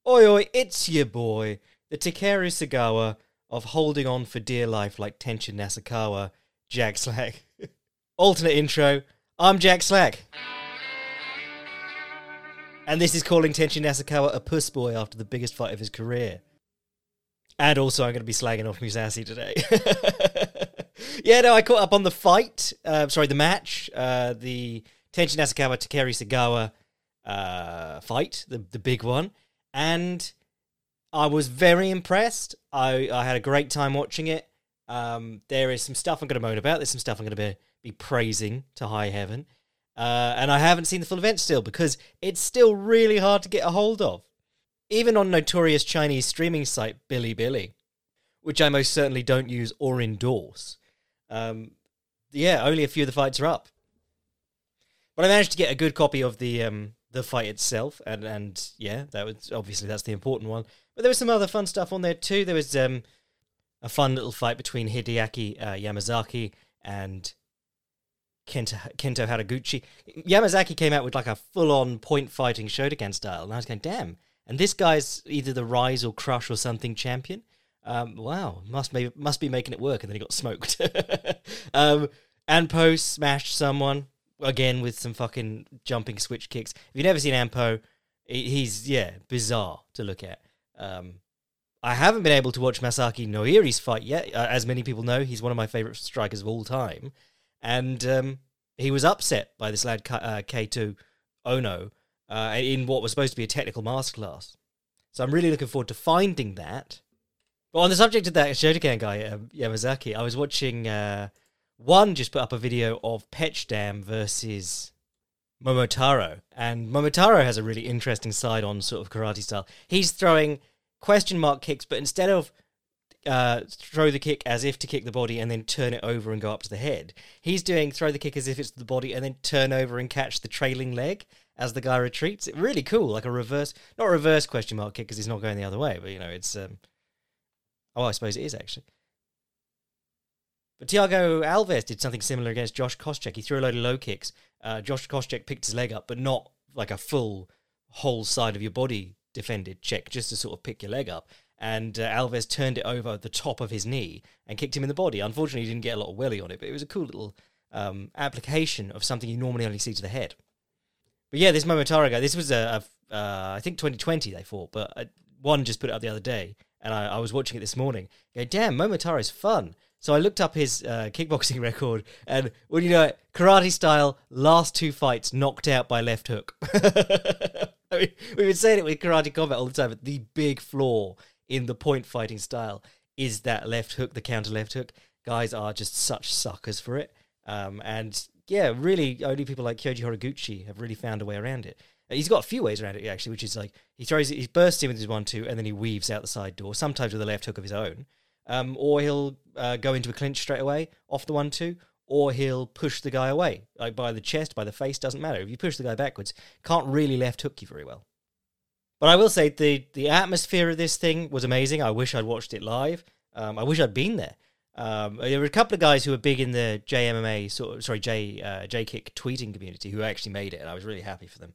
Oi, oi, it's your boy, the Takeru Sagawa of holding on for dear life like Tenshin Nasukawa, Jack Slack. Alternate intro, I'm Jack Slack. And this is calling Tenshin Nasukawa a puss boy after the biggest fight of his career. And also I'm going to be slagging off Musashi today. Yeah, no, I caught up on the fight, the match, the Tenshin Nasukawa, Takeru Sagawa fight, the big one. And I was very impressed. I had a great time watching it. There is some stuff I'm going to moan about. There's some stuff I'm going to be praising to high heaven. And I haven't seen the full event still because it's still really hard to get a hold of. Even on notorious Chinese streaming site Bilibili, which I most certainly don't use or endorse. Only a few of the fights are up. But I managed to get a good copy of the fight itself, and that was obviously that's the important one. But there was some other fun stuff on there too. There was a fun little fight between Hideaki Yamazaki and Kento Haraguchi. Yamazaki came out with like a full-on point fighting Shotokan style, and I was going, damn. And this guy's either the Rise or Crush or something champion. Wow, must be making it work, and then he got smoked. Anpo smashed someone. Again, with some fucking jumping switch kicks. If you've never seen Anpo, he's, bizarre to look at. I haven't been able to watch Masaki Noiri's fight yet. As many people know, he's one of my favourite strikers of all time. And he was upset by this lad, Kaito Ono, in what was supposed to be a technical masterclass. So I'm really looking forward to finding that. But on the subject of that Shotokan guy, Yamazaki, I was watching... One just put up a video of Petchdam versus Momotaro. And Momotaro has a really interesting side on sort of karate style. He's throwing question mark kicks, but instead of throw the kick as if to kick the body and then turn it over and go up to the head, he's doing throw the kick as if it's the body and then turn over and catch the trailing leg as the guy retreats. It's really cool, like not a reverse question mark kick because he's not going the other way, but it's... I suppose it is actually. But Thiago Alves did something similar against Josh Koscheck. He threw a load of low kicks. Josh Koscheck picked his leg up, but not like a full whole side of your body defended check, just to sort of pick your leg up. And Alves turned it over the top of his knee and kicked him in the body. Unfortunately, he didn't get a lot of welly on it, but it was a cool little application of something you normally only see to the head. But yeah, this Momotaro guy, this was I think 2020 they fought, but one just put it up the other day, and I was watching it this morning. Go, damn, Momotaro's fun. So I looked up his kickboxing record, and when you know it, karate style, last 2 fights knocked out by left hook. I mean, we've been saying it with Karate Combat all the time, but the big flaw in the point fighting style is that left hook, the counter left hook. Guys are just such suckers for it. Really, only people like Kyoji Horiguchi have really found a way around it. He's got a few ways around it, actually, which is like, he bursts in with his 1-2, and then he weaves out the side door, sometimes with a left hook of his own. Or he'll go into a clinch straight away off the 1-2, or he'll push the guy away, like by the chest, by the face, doesn't matter. If you push the guy backwards, can't really left hook you very well. But I will say the atmosphere of this thing was amazing. I wish I'd watched it live. I wish I'd been there. There were a couple of guys who were big in the JMMA J-Kick tweeting community who actually made it, and I was really happy for them.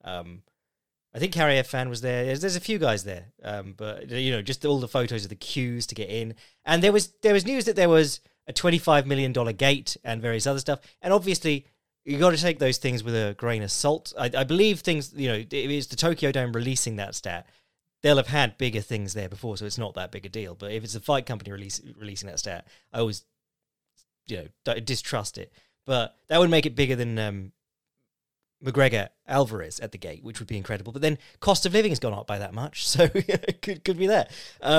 I think Carrier Fan was there. There's a few guys there, but just all the photos of the queues to get in. And there was news that there was a $25 million gate and various other stuff. And obviously, you got to take those things with a grain of salt. I believe things. It is the Tokyo Dome releasing that stat. They'll have had bigger things there before, so it's not that big a deal. But if it's a fight company releasing that stat, I always distrust it. But that would make it bigger than McGregor Alvarez at the gate, which would be incredible. But then cost of living has gone up by that much, so it could be that.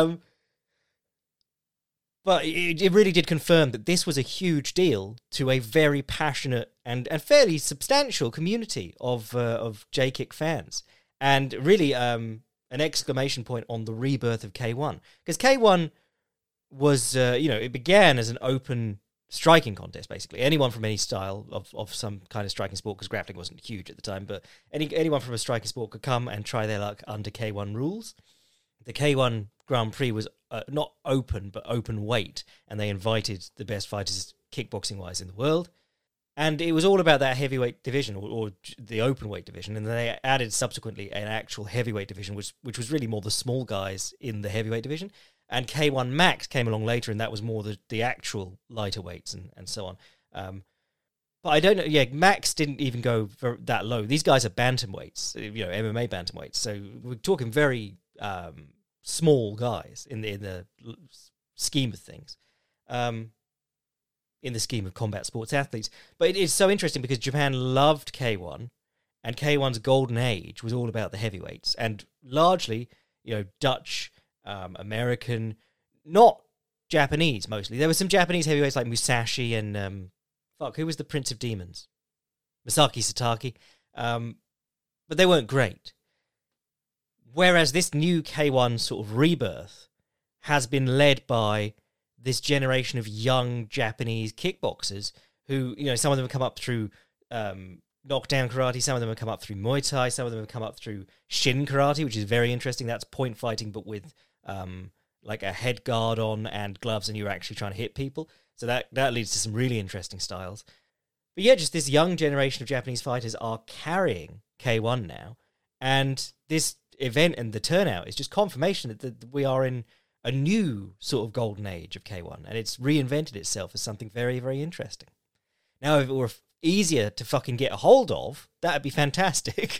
But it really did confirm that this was a huge deal to a very passionate and fairly substantial community of J-Kick fans. And really an exclamation point on the rebirth of K1. Because K1 was, it began as an open striking contest, basically. Anyone from any style of some kind of striking sport, because grappling wasn't huge at the time, but anyone from a striking sport could come and try their luck under K1 rules. The K1 Grand Prix was not open, but open weight, and they invited the best fighters kickboxing-wise in the world. And it was all about that heavyweight division, or the open weight division, and they added subsequently an actual heavyweight division, which was really more the small guys in the heavyweight division. And K1 Max came along later, and that was more the actual lighter weights and so on. But I don't know. Yeah, Max didn't even go that low. These guys are bantamweights, MMA bantamweights. So we're talking very small guys in the scheme of things. In the scheme of combat sports athletes. But it's so interesting because Japan loved K1, and K1's golden age was all about the heavyweights, and largely, Dutch, American, not Japanese mostly. There were some Japanese heavyweights like Musashi and, who was the Prince of Demons? Masaki Satake. But they weren't great. Whereas this new K1 sort of rebirth has been led by this generation of young Japanese kickboxers who, some of them have come up through knockdown karate, some of them have come up through Muay Thai, some of them have come up through Shin karate, which is very interesting. That's point fighting, but with like a head guard on and gloves, and you're actually trying to hit people. So that leads to some really interesting styles. But yeah, just this young generation of Japanese fighters are carrying K1 now, and this event and the turnout is just confirmation that we are in a new sort of golden age of K1, and it's reinvented itself as something very, very interesting. Now, if it were easier to fucking get a hold of, that'd be fantastic.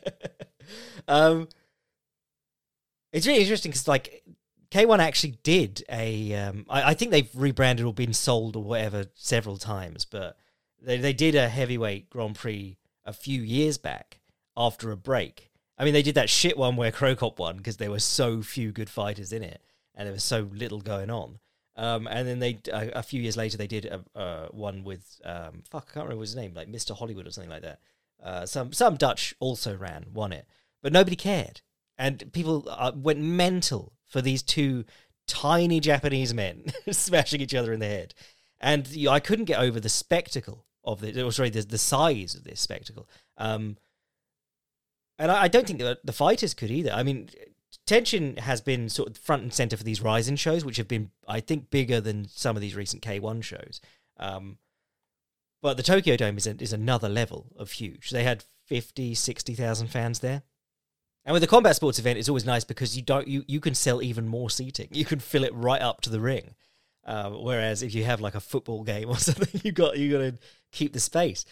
It's really interesting because, like, K1 actually did I think they've rebranded or been sold or whatever several times, but they did a heavyweight Grand Prix a few years back after a break. I mean, they did that shit one where Krokop won because there were so few good fighters in it, and there was so little going on. And then a few years later, they did one with, I can't remember his name, like Mr. Hollywood or something like that. Some Dutch also won it, but nobody cared. And people went mental for these two tiny Japanese men smashing each other in the head. And I couldn't get over the spectacle of the size of this spectacle. And I don't think that the fighters could either. I mean, Tenshin has been sort of front and center for these Ryzen shows, which have been, I think, bigger than some of these recent K1 shows. But the Tokyo Dome is another level of huge. They had 50, 60,000 fans there. And with the combat sports event, it's always nice because you can sell even more seating. You can fill it right up to the ring. Whereas if you have like a football game or something, you got to keep the space.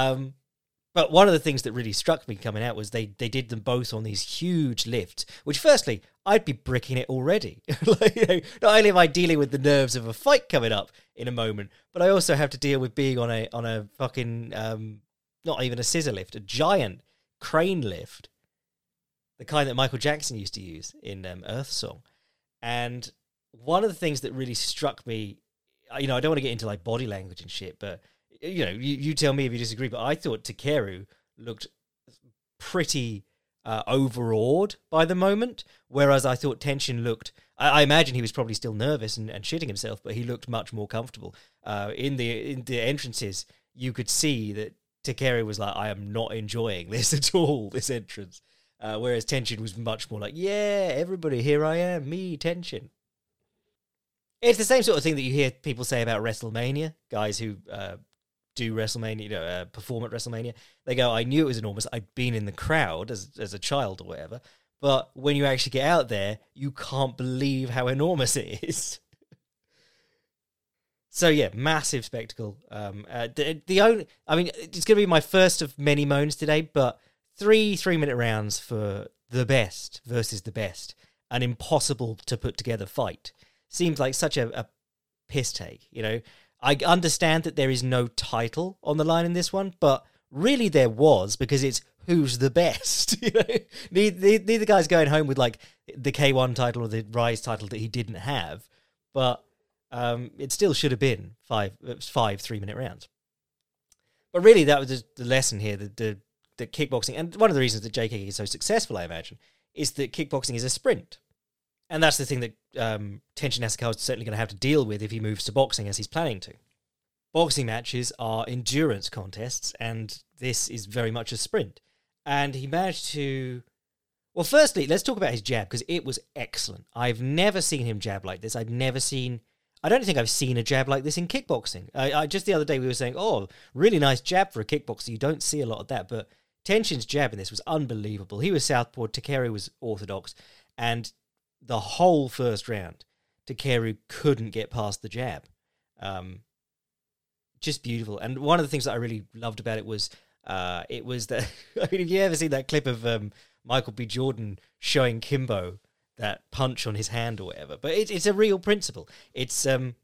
But one of the things that really struck me coming out was they did them both on these huge lifts, which firstly, I'd be bricking it already. Not only am I dealing with the nerves of a fight coming up in a moment, but I also have to deal with being on a fucking, not even a scissor lift, a giant crane lift, the kind that Michael Jackson used to use in Earth Song. And one of the things that really struck me, I don't want to get into like body language and shit, but you tell me if you disagree, but I thought Takeru looked pretty overawed by the moment, whereas I thought Tenshin looked, I imagine he was probably still nervous and shitting himself, but he looked much more comfortable. In the entrances, you could see that Takeru was like, I am not enjoying this at all, this entrance. Whereas Tenshin was much more like, yeah, everybody, here I am, me, Tenshin. It's the same sort of thing that you hear people say about WrestleMania, guys who do WrestleMania, perform at WrestleMania. They go, I knew it was enormous. I'd been in the crowd as a child or whatever. But when you actually get out there, you can't believe how enormous it is. So yeah, massive spectacle. It's going to be my first of many moans today, but 3-minute rounds for the best versus the best, an impossible to put together fight, seems like such a piss take, I understand that there is no title on the line in this one, but really there was, because it's who's the best. Neither guy's going home with like the K1 title or the Rise title that he didn't have, but it still should have been five 3-minute rounds. But really, that was the lesson here. The kickboxing, and one of the reasons that JKK is so successful, I imagine, is that kickboxing is a sprint. And that's the thing that Tenshin Nasukawa is certainly going to have to deal with if he moves to boxing, as he's planning to. Boxing matches are endurance contests, and this is very much a sprint. And he managed to... Well, firstly, let's talk about his jab, because it was excellent. I've never seen him jab like this. I've never seen... I don't think I've seen a jab like this in kickboxing. I just the other day we were saying, oh, really nice jab for a kickboxer. You don't see a lot of that, but Tenshin's jab in this was unbelievable. He was southpaw, Takeru was orthodox, and the whole first round, Takeru couldn't get past the jab. Just beautiful. And one of the things that I really loved about it was that, I mean, have you ever seen that clip of Michael B. Jordan showing Kimbo that punch on his hand or whatever? But it's a real principle. It's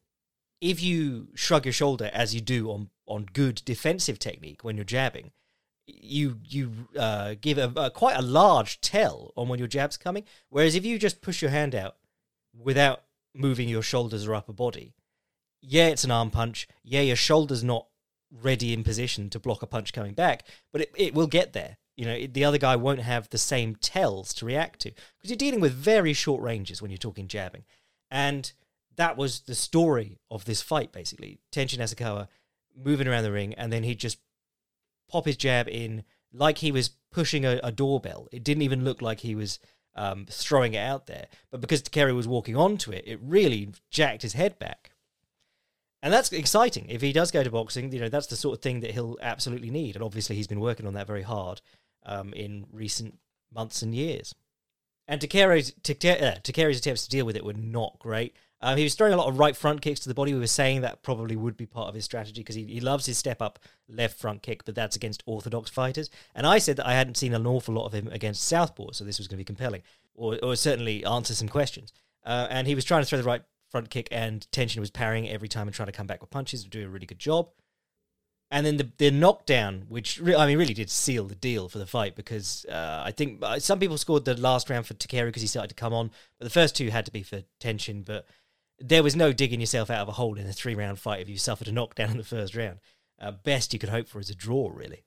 if you shrug your shoulder as you do on good defensive technique when you're jabbing, you give quite a large tell on when your jab's coming. Whereas if you just push your hand out without moving your shoulders or upper body, yeah, it's an arm punch. Yeah, your shoulder's not ready in position to block a punch coming back, but it will get there. You know, the other guy won't have the same tells to react to, because you're dealing with very short ranges when you're talking jabbing. And that was the story of this fight, basically. Tenshin Nasukawa moving around the ring, and then he'd just pop his jab in like he was pushing a doorbell. It didn't even look like he was throwing it out there. But because Takeru was walking onto it, it really jacked his head back. And that's exciting. If he does go to boxing, you know, that's the sort of thing that he'll absolutely need. And obviously he's been working on that very hard in recent months and years. And Takeru's attempts to deal with it were not great. He was throwing a lot of right front kicks to the body. We were saying that probably would be part of his strategy, because he loves his step-up left front kick, but that's against orthodox fighters. And I said that I hadn't seen an awful lot of him against southpaw, so this was going to be compelling, or certainly answer some questions. And he was trying to throw the right front kick, and Tenshin was parrying it every time and trying to come back with punches, doing a really good job. And then the knockdown, which really did seal the deal for the fight, because I think some people scored the last round for Takeru because he started to come on, but the first two had to be for Tenshin. But there was no digging yourself out of a hole in a 3-round fight if you suffered a knockdown in the first round. Best you could hope for is a draw, really.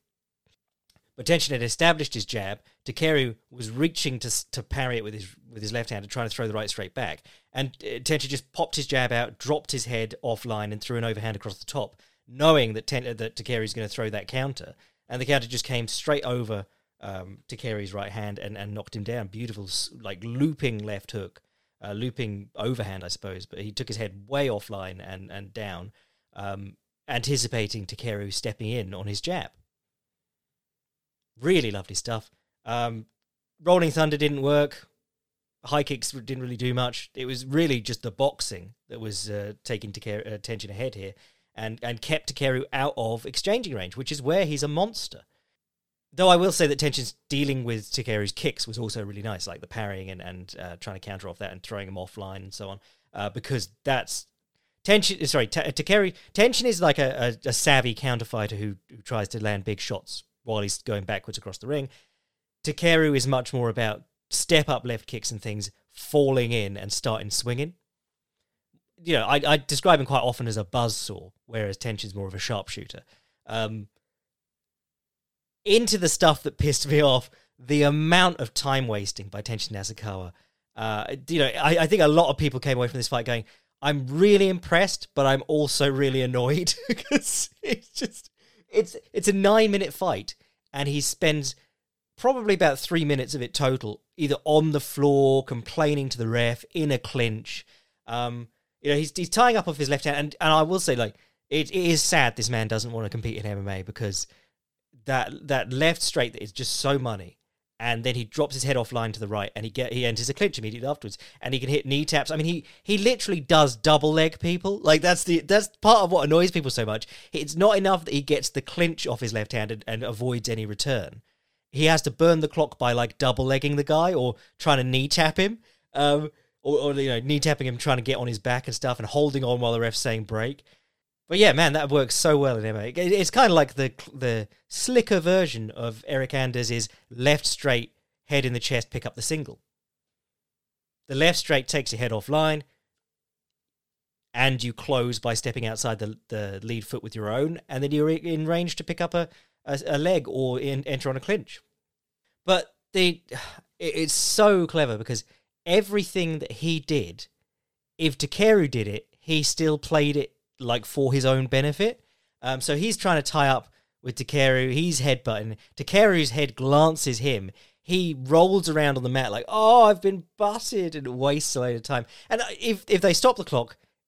But Tenshin had established his jab. Takeru was reaching to parry it with his left hand and trying to throw the right straight back. And Tenshin just popped his jab out, dropped his head offline, and threw an overhand across the top, knowing that Takeru's going to throw that counter. And the counter just came straight over Takeru's right hand and knocked him down. Beautiful, like, looping left hook, looping overhand, I suppose. But he took his head way offline and down, anticipating Takeru stepping in on his jab. Really lovely stuff. Rolling Thunder didn't work. High kicks didn't really do much. It was really just the boxing that was taking Tenshin ahead here, and kept Takeru out of exchanging range, which is where he's a monster. Though I will say that Tenshin's dealing with Takeru's kicks was also really nice, like the parrying and trying to counter off that and throwing him offline and so on, because that's Takeru. Tenshin is like a savvy counter fighter who tries to land big shots while he's going backwards across the ring. Takeru is much more about step-up left kicks and things, falling in and starting swinging. You know, I describe him quite often as a buzzsaw, whereas Tenshin's more of a sharpshooter. Into the stuff that pissed me off, the amount of time wasting by Tenshin Nasukawa. I think a lot of people came away from this fight going, I'm really impressed, but I'm also really annoyed, because it's a 9-minute fight, and he spends probably about 3 minutes of it total either on the floor, complaining to the ref, in a clinch. He's tying up off his left hand, and I will say, like, it is sad this man doesn't want to compete in MMA, because that left straight is just so money. And then he drops his head offline to the right, and he enters a clinch immediately afterwards, and he can hit knee taps. I mean, he literally does double leg people. Like, that's part of what annoys people so much. It's not enough that he gets the clinch off his left hand and avoids any return. He has to burn the clock by, like, double legging the guy or trying to knee tap him, or knee tapping him, trying to get on his back and stuff, and holding on while the ref's saying break. But yeah, man, that works so well in MMA. It's kind of like the slicker version of Eric Anders' left straight, head in the chest, pick up the single. The left straight takes your head offline, and you close by stepping outside the lead foot with your own, and then you're in range to pick up a leg or enter on a clinch. But it's so clever, because everything that he did, if Takeru did it, he still played it like for his own benefit. So he's trying to tie up with Takeru. He's headbutting. Takeru's head glances him. He rolls around on the mat like, oh, I've been butted, and wastes a load of time. And if they stop the clock,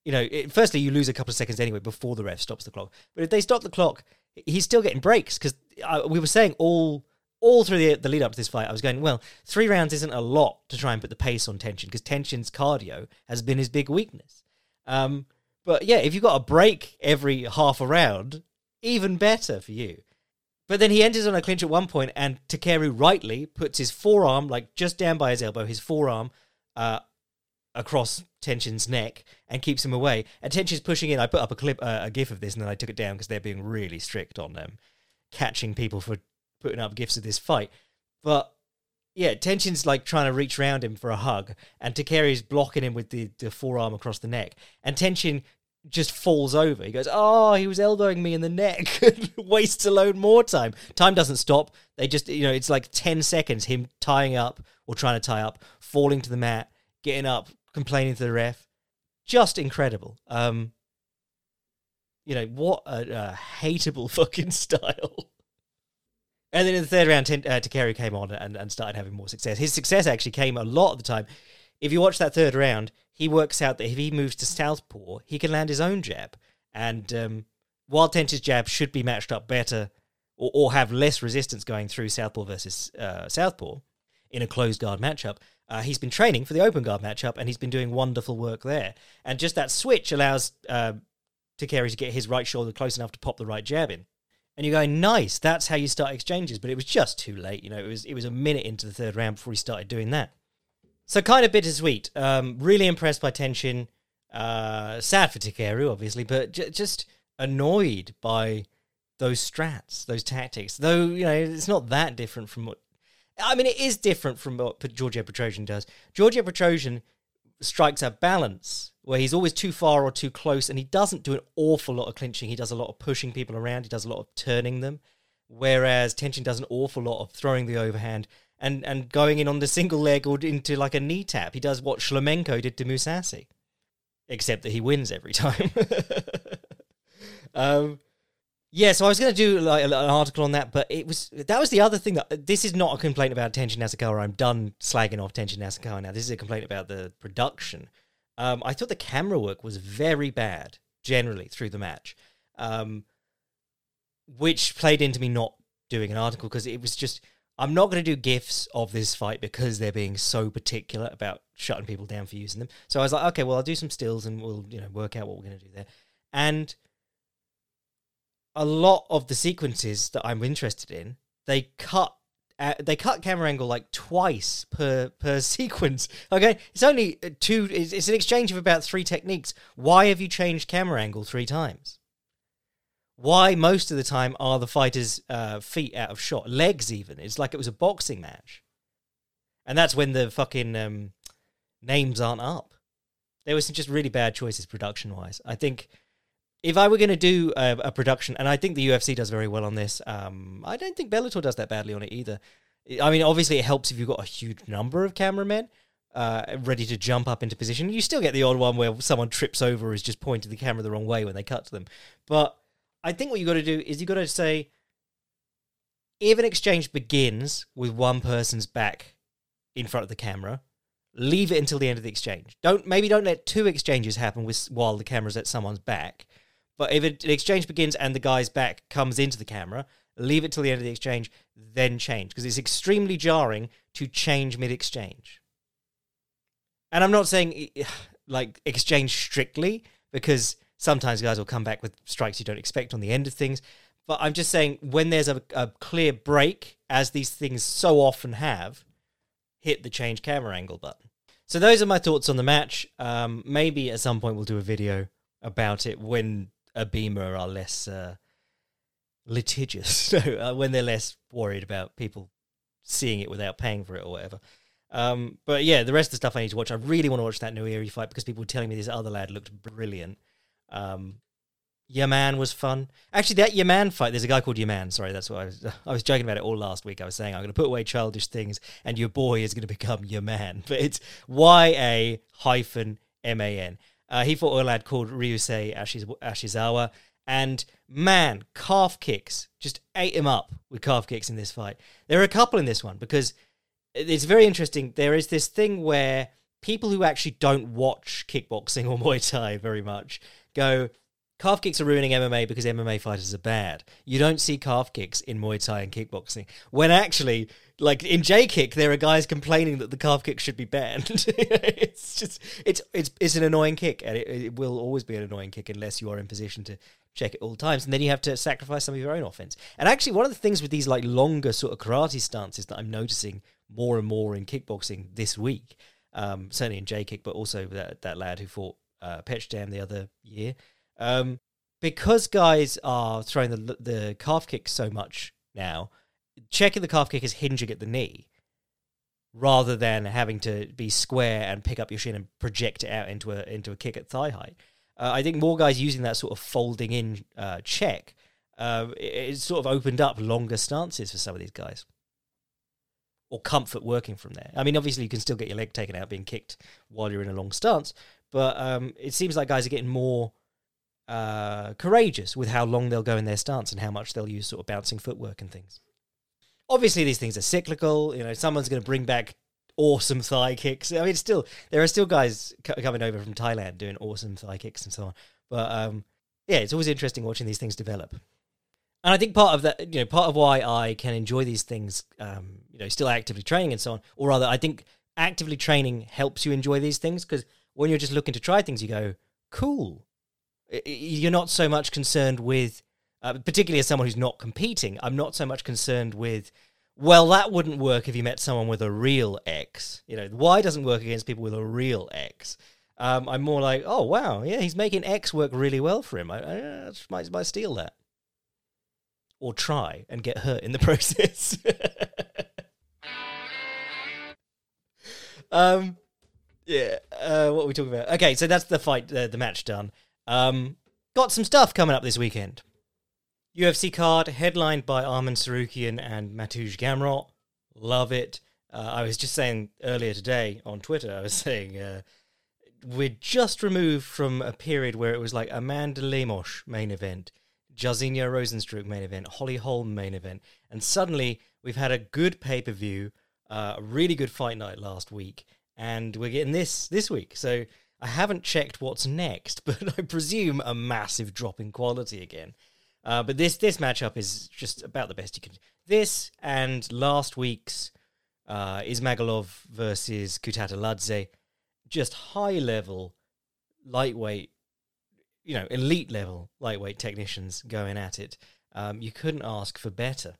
firstly, you lose a couple of seconds anyway before the ref stops the clock. But if they stop the clock, he's still getting breaks, because we were saying all through the lead up to this fight, I was going, well, 3 rounds isn't a lot to try and put the pace on Tenshin, because Tenshin's cardio has been his big weakness. But yeah, if you've got a break every half a round, even better for you. But then he enters on a clinch at one point, and Takeru rightly puts his forearm, like just down by his elbow, his forearm across Tenshin's neck, and keeps him away. And Tenshin's pushing in. I put up a gif of this, and then I took it down because they're being really strict on catching people for putting up gifs of this fight. But yeah, Tenshin's like trying to reach around him for a hug, and Takeru's blocking him with the forearm across the neck. And Tenshin just falls over. He goes, "Oh, he was elbowing me in the neck." Wastes a load more time. Time doesn't stop. They just, it's like 10 seconds, him tying up or trying to tie up, falling to the mat, getting up, complaining to the ref. Just incredible. What a hateable fucking style. And then in the third round, Takeru came on and started having more success. His success actually came a lot of the time. If you watch that third round, he works out that if he moves to southpaw, he can land his own jab. And while Tenshin's jab should be matched up better or have less resistance going through southpaw versus southpaw in a closed guard matchup, he's been training for the open guard matchup, and he's been doing wonderful work there. And just that switch allows Takeru to get his right shoulder close enough to pop the right jab in. And you're going, nice, that's how you start exchanges. But it was just too late. It was a minute into the third round before he started doing that. So kind of bittersweet. Really impressed by Tenshin. Sad for Takeru, obviously, but just annoyed by those strats, those tactics. Though, it's not that different from what... I mean, it is different from what Georgiy Petrosyan does. Georgiy Petrosyan strikes a balance where he's always too far or too close, and he doesn't do an awful lot of clinching. He does a lot of pushing people around. He does a lot of turning them, whereas Tenshin does an awful lot of throwing the overhand and going in on the single leg or into like a knee tap. He does what Shlemenko did to Mousasi, except that he wins every time. Yeah, so I was going to do like an article on that, but that was the other thing. This is not a complaint about Tenshin Nasukawa. I'm done slagging off Tenshin Nasukawa now. This is a complaint about the production. I thought the camera work was very bad, generally, through the match, which played into me not doing an article, because it was just... I'm not going to do GIFs of this fight because they're being so particular about shutting people down for using them. So I was like, okay, well, I'll do some stills and we'll work out what we're going to do there. And a lot of the sequences that I'm interested in, they cut camera angle like twice per sequence. Okay, it's only two. It's an exchange of about 3 techniques. Why have you changed camera angle 3 times? Why most of the time are the fighters' feet out of shot, legs even? It's like it was a boxing match, and that's when the fucking names aren't up. There were some just really bad choices production wise. I think if I were going to do a production, and I think the UFC does very well on this, I don't think Bellator does that badly on it either. I mean, obviously it helps if you've got a huge number of cameramen ready to jump up into position. You still get the odd one where someone trips over or is just pointing the camera the wrong way when they cut to them. But I think what you got to do is you got to say, if an exchange begins with one person's back in front of the camera, leave it until the end of the exchange. Don't let 2 exchanges happen while the camera's at someone's back. But if an exchange begins and the guy's back comes into the camera, leave it till the end of the exchange, then change. Because it's extremely jarring to change mid-exchange. And I'm not saying, like, exchange strictly, because sometimes guys will come back with strikes you don't expect on the end of things. But I'm just saying, when there's a clear break, as these things so often have, hit the change camera angle button. So those are my thoughts on the match. Maybe at some point we'll do a video about it when Abema are less litigious, when they're less worried about people seeing it without paying for it or whatever. But yeah, the rest of the stuff I need to watch. I really want to watch that Noiri fight because people were telling me this other lad looked brilliant. Yaman was fun. Actually, that Yaman fight, there's a guy called Yaman. Sorry, that's what I was joking about it all last week. I was saying I'm going to put away childish things and your boy is going to become Yaman. But it's YA-MAN. He fought a lad called Ryusei Ashizawa. And man, calf kicks. Just ate him up with calf kicks in this fight. There are a couple in this one because it's very interesting. There is this thing where people who actually don't watch kickboxing or Muay Thai very much go, calf kicks are ruining MMA because MMA fighters are bad. You don't see calf kicks in Muay Thai and kickboxing. When actually, like in J-Kick, there are guys complaining that the calf kick should be banned. it's an annoying kick, and it will always be an annoying kick unless you are in position to check it all the times, and then you have to sacrifice some of your own offense. And actually, one of the things with these like longer sort of karate stances that I'm noticing more and more in kickboxing this week, certainly in J-Kick, but also that lad who fought Petchdam the other year, because guys are throwing the calf kick so much now, checking the calf kick is hinging at the knee rather than having to be square and pick up your shin and project it out into a kick at thigh height. I think more guys using that sort of folding in check, it sort of opened up longer stances for some of these guys. Or comfort working from there. I mean, obviously you can still get your leg taken out being kicked while you're in a long stance, but it seems like guys are getting more courageous with how long they'll go in their stance and how much they'll use sort of bouncing footwork and things. Obviously these things are cyclical. You know, someone's going to bring back awesome thigh kicks. I mean, there are still guys coming over from Thailand doing awesome thigh kicks and so on. But yeah, it's always interesting watching these things develop. And I think part of that, part of why I can enjoy these things, still actively training and so on, or rather, I think actively training helps you enjoy these things, because when you're just looking to try things, you go, cool. You're not so much concerned with, particularly as someone who's not competing, I'm not so much concerned with, well, that wouldn't work if you met someone with a real X. Y doesn't work against people with a real X. I'm more like, oh, wow, yeah, he's making X work really well for him. I might steal that. Or try and get hurt in the process. What are we talking about? Okay, so that's the fight, the match done. Got some stuff coming up this weekend. UFC card headlined by Arman Sarukian and Mateusz Gamrot. Love it. I was just saying earlier today on Twitter, I was saying we're just removed from a period where it was like Amanda Lemos main event, Jairzinho Rozenstruik main event, Holly Holm main event, and suddenly we've had a good pay-per-view, a really good fight night last week, and we're getting this week. So I haven't checked what's next, but I presume a massive drop in quality again. But this matchup is just about the best you can do. This and last week's Ismagulov versus Kutateladze, just high-level, lightweight, elite-level lightweight technicians going at it. You couldn't ask for better.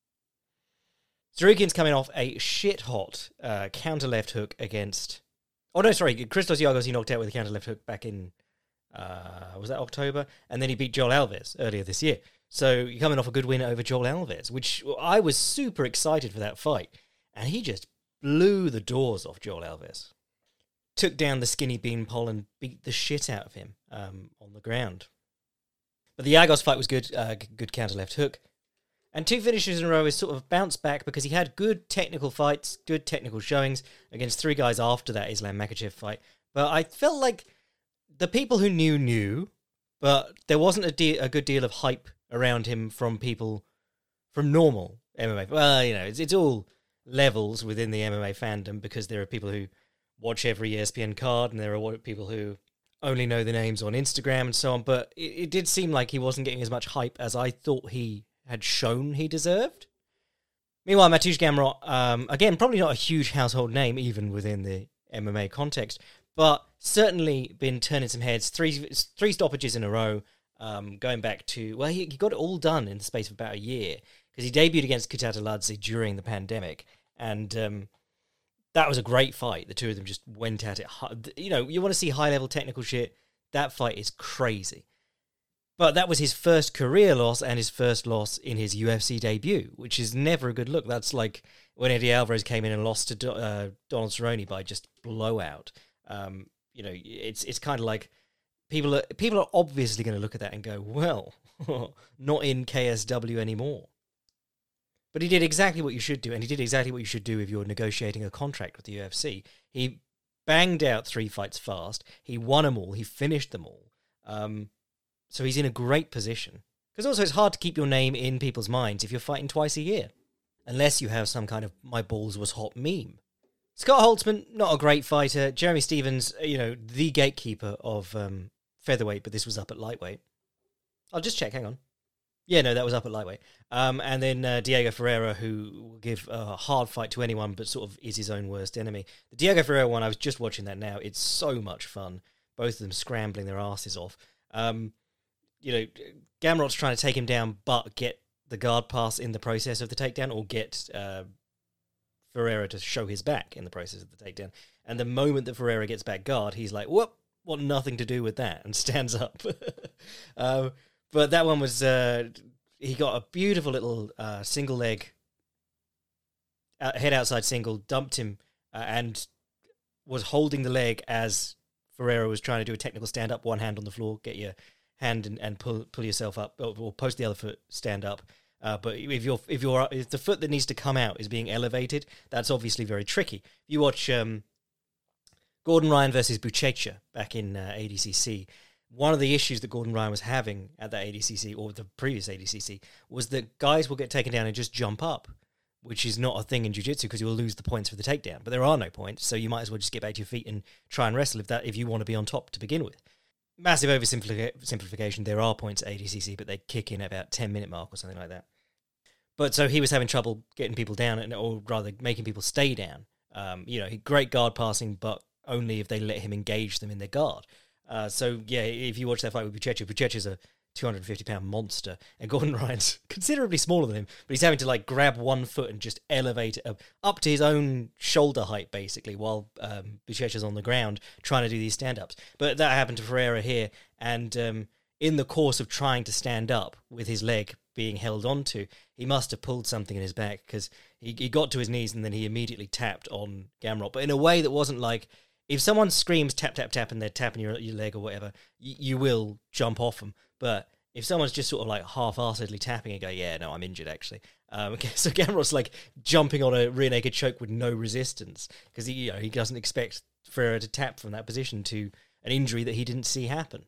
Sarukian's coming off a shit-hot counter left hook against... Oh, no, sorry. Christos Giagos he knocked out with a counter left hook back in... was that October? And then he beat Joel Alves earlier this year. So you're coming off a good win over Joel Alves, which I was super excited for that fight. And he just blew the doors off Joel Alves. Took down the skinny beanpole and beat the shit out of him on the ground. But the Giagos fight was good. Good counter left hook. And 2 finishes in a row is sort of bounced back because he had good technical fights, good technical showings against 3 guys after that Islam Makhachev fight. But I felt like the people who knew, but there wasn't a good deal of hype around him from people from normal MMA. Well, it's all levels within the MMA fandom, because there are people who watch every ESPN card and there are people who only know the names on Instagram and so on. But it did seem like he wasn't getting as much hype as I thought he had shown he deserved. Meanwhile, Mateusz Gamrot, again, probably not a huge household name even within the MMA context, but certainly been turning some heads. Three stoppages in a row, going back to... Well, he got it all done in the space of about a year, because he debuted against Kutateladze during the pandemic, and that was a great fight. The two of them just went at it. You want to see high-level technical shit, that fight is crazy. But that was his first career loss and his first loss in his UFC debut, which is never a good look. That's like when Eddie Alvarez came in and lost to Donald Cerrone by just blowout. It's kind of like people are obviously going to look at that and go, well, not in KSW anymore. But he did exactly what you should do, and he did exactly what you should do if you're negotiating a contract with the UFC. He banged out 3 fights fast. He won them all. He finished them all. So he's in a great position. Because also it's hard to keep your name in people's minds if you're fighting twice a year. Unless you have some kind of my balls was hot meme. Scott Holtzman, not a great fighter. Jeremy Stevens, the gatekeeper of featherweight, but this was up at lightweight. I'll just check, hang on. Yeah, no, that was up at lightweight. And then Diego Ferreira, who will give a hard fight to anyone, but sort of is his own worst enemy. The Diego Ferreira one, I was just watching that now. It's so much fun. Both of them scrambling their asses off. Gamrot's trying to take him down, but get the guard pass in the process of the takedown, or get Ferreira to show his back in the process of the takedown. And the moment that Ferreira gets back guard, he's like, whoop, want nothing to do with that, and stands up. But that one was, he got a beautiful little single leg, head outside single, dumped him, and was holding the leg as Ferreira was trying to do a technical stand-up, one hand on the floor, get your hand and pull yourself up, or post the other foot, stand up. But if the foot that needs to come out is being elevated, that's obviously very tricky. If you watch Gordon Ryan versus Buchecha back in ADCC, one of the issues that Gordon Ryan was having at that ADCC, or the previous ADCC, was that guys will get taken down and just jump up, which is not a thing in jiu-jitsu because you'll lose the points for the takedown. But there are no points, so you might as well just get back to your feet and try and wrestle if you want to be on top to begin with. Massive oversimplification. There are points at ADCC, but they kick in at about 10-minute mark or something like that. But so he was having trouble getting people down, or rather making people stay down. Great guard passing, but only if they let him engage them in their guard. If you watch that fight with Buchecha's a 250-pound monster, and Gordon Ryan's considerably smaller than him, but he's having to grab one foot and just elevate it up to his own shoulder height, basically, while Buchecha's on the ground trying to do these stand-ups. But that happened to Ferreira here, and in the course of trying to stand up with his leg being held onto, he must have pulled something in his back, because he got to his knees and then he immediately tapped on Gamrot, but in a way that wasn't like, if someone screams tap, tap, tap, and they're tapping your leg or whatever, you will jump off them. But if someone's just sort of half-assedly tapping and go, yeah, no, I'm injured, actually. So Gamrot's jumping on a rear naked choke with no resistance, because he doesn't expect Ferreira to tap from that position to an injury that he didn't see happen.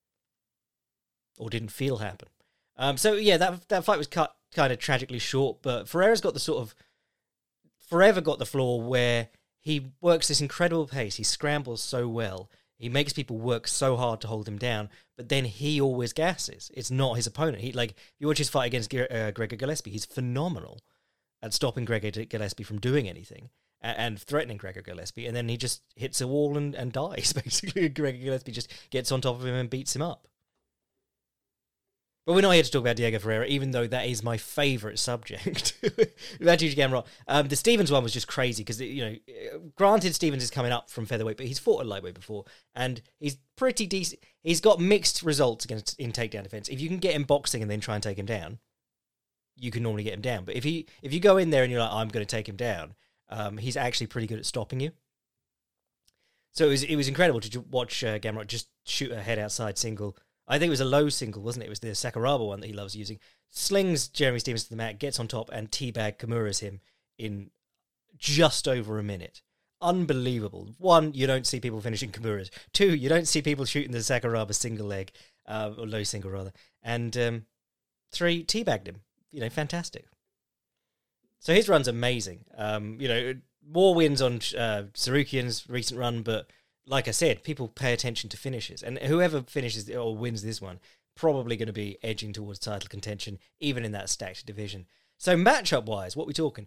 Or didn't feel happen. That fight was cut kind of tragically short, but Ferreira's got forever got the floor where he works this incredible pace. He scrambles so well. He makes people work so hard to hold him down, but then he always gasses. It's not his opponent. If you watch his fight against Gregor Gillespie, he's phenomenal at stopping Gregor Gillespie from doing anything and threatening Gregor Gillespie, and then he just hits a wall and dies, basically. Gregor Gillespie just gets on top of him and beats him up. But we're not here to talk about Diego Ferreira, even though that is my favourite subject. About Gigi Gamrot. The Stevens one was just crazy because, granted Stevens is coming up from featherweight, but he's fought at lightweight before, and he's pretty decent. He's got mixed results in takedown defence. If you can get him boxing and then try and take him down, you can normally get him down. But if you go in there and you're like, I'm going to take him down, he's actually pretty good at stopping you. So it was incredible to watch Gamrot just shoot a head outside single. I think it was a low single, wasn't it? It was the Sakuraba one that he loves using. Slings Jeremy Stevens to the mat, gets on top, and teabag Kimura's him in just over a minute. Unbelievable. One, you don't see people finishing Kimura's. Two, you don't see people shooting the Sakuraba single leg, or low single rather. And three, teabagged him. Fantastic. So his run's amazing. More wins on Sarukian's recent run, but like I said, people pay attention to finishes, and whoever finishes or wins this one probably going to be edging towards title contention, even in that stacked division. So matchup-wise, what are we talking?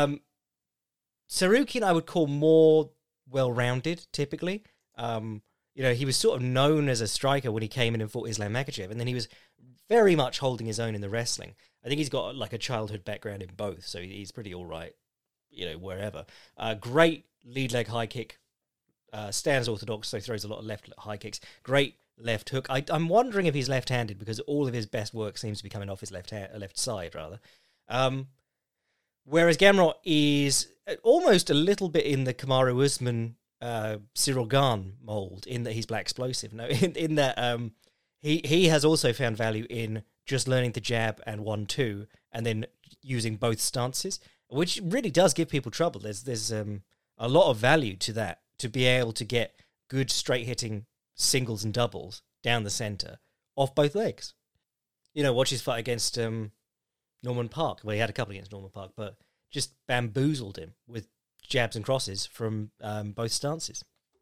Sarukian I would call more well-rounded, typically. He was sort of known as a striker when he came in and fought Islam Makhachev, and then he was very much holding his own in the wrestling. I think he's got a childhood background in both, so he's pretty all right, wherever. Great lead leg high kick. Stands orthodox, so throws a lot of left high kicks. Great left hook. I'm wondering if he's left-handed because all of his best work seems to be coming off his left side, rather. Whereas Gamrot is almost a little bit in the Kamaru Usman, Cyril Gane mold, in that he's black explosive. No, in that he has also found value in just learning to jab and 1-2, and then using both stances, which really does give people trouble. There's a lot of value to that, to be able to get good straight-hitting singles and doubles down the centre off both legs. Watch his fight against Norman Park. Well, he had a couple against Norman Park, but just bamboozled him with jabs and crosses from both stances.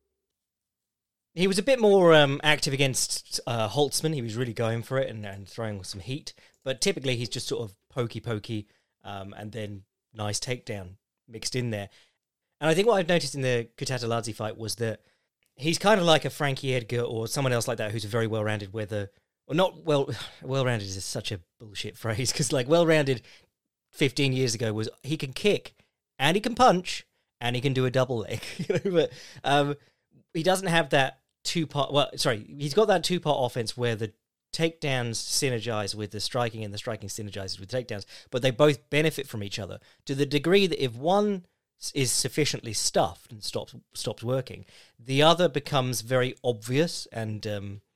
He was a bit more active against Holtzman. He was really going for it and throwing some heat. But typically he's just sort of pokey, and then nice takedown mixed in there. And I think what I've noticed in the Kutateladze fight was that he's kind of like a Frankie Edgar or someone else like that who's very well-rounded, well-rounded is such a bullshit phrase, because like well-rounded 15 years ago was he can kick and he can punch and he can do a double leg. But he doesn't have that he's got that two-part offense where the takedowns synergize with the striking and the striking synergizes with takedowns, but they both benefit from each other to the degree that if one is sufficiently stuffed and stops working, the other becomes very obvious, and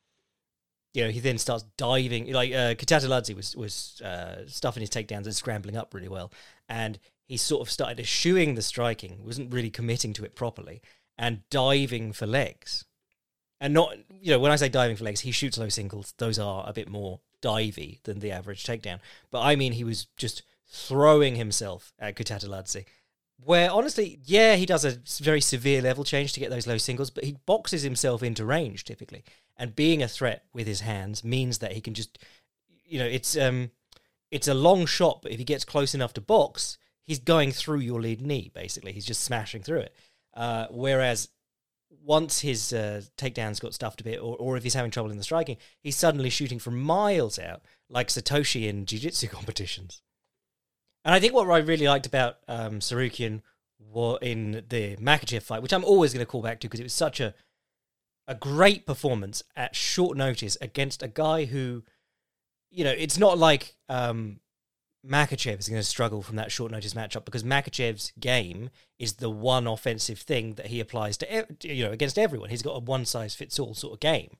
he then starts diving. Like Kutateladze was stuffing his takedowns and scrambling up really well, and he sort of started eschewing the striking, wasn't really committing to it properly, and diving for legs. And not, when I say diving for legs, he shoots low singles. Those are a bit more divey than the average takedown. But I mean, he was just throwing himself at Kutateladze, where honestly, yeah, he does a very severe level change to get those low singles, but he boxes himself into range typically. And being a threat with his hands means that he can just, it's a long shot, but if he gets close enough to box, he's going through your lead knee, basically. He's just smashing through it. Whereas once his takedowns got stuffed a bit, or if he's having trouble in the striking, he's suddenly shooting from miles out, like Satoshi in jiu-jitsu competitions. And I think what I really liked about Tsarukyan in the Makhachev fight, which I'm always going to call back to because it was such a great performance at short notice against a guy who, it's not like Makhachev is going to struggle from that short notice matchup, because Makhachev's game is the one offensive thing that he applies to, against everyone. He's got a one-size-fits-all sort of game.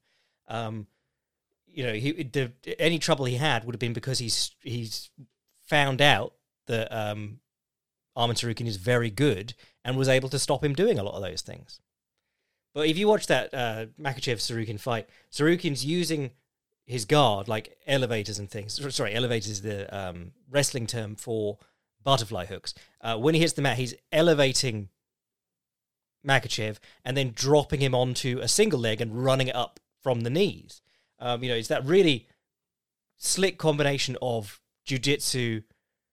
Any trouble he had would have been because he's found out that Arman Tsarukyan is very good and was able to stop him doing a lot of those things. But if you watch that Makhachev-Tsarukyan fight, Tsarukyan's using his guard like elevators and things. Sorry, elevators is the wrestling term for butterfly hooks. When he hits the mat, he's elevating Makhachev and then dropping him onto a single leg and running it up from the knees. It's that really slick combination of jiu-jitsu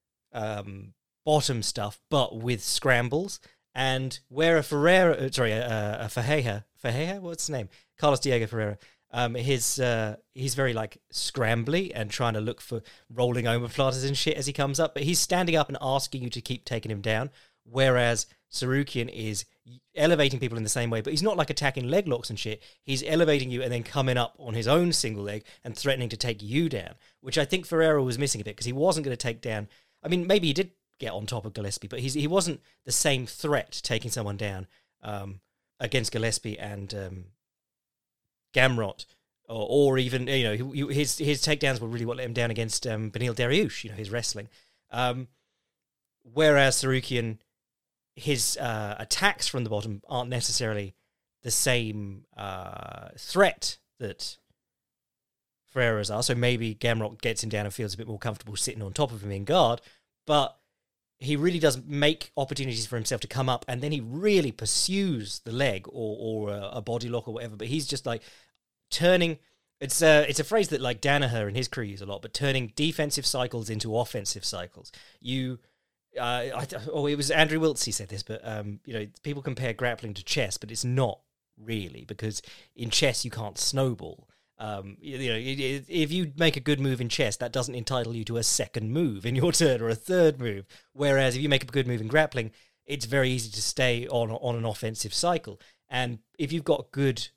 bottom stuff, but with scrambles. And where a Ferreira, what's his name? Carlos Diego Ferreira. He's very like scrambly and trying to look for rolling omoplatas and shit as he comes up, but he's standing up and asking you to keep taking him down. Whereas Tsarukyan is elevating people in the same way, but he's not like attacking leg locks and shit. He's elevating you and then coming up on his own single leg and threatening to take you down, which I think Ferreira was missing a bit because he wasn't going to take down. I mean, maybe he did get on top of Gillespie, but he wasn't the same threat taking someone down against Gillespie and Gamrot, or even his takedowns were really what let him down against Beneil Dariush, his wrestling. Whereas Tsarukyan, his attacks from the bottom aren't necessarily the same threat that Ferreira's are. So maybe Gamrot gets him down and feels a bit more comfortable sitting on top of him in guard, but he really does make opportunities for himself to come up, and then he really pursues the leg or a body lock or whatever. But he's just like turning. It's a phrase that like Danaher and his crew use a lot, but turning defensive cycles into offensive cycles. It was Andrew Wiltse said this, but people compare grappling to chess, but it's not really, because in chess you can't snowball. If you make a good move in chess, that doesn't entitle you to a second move in your turn or a third move. Whereas if you make a good move in grappling, it's very easy to stay on an offensive cycle. And if you've got good,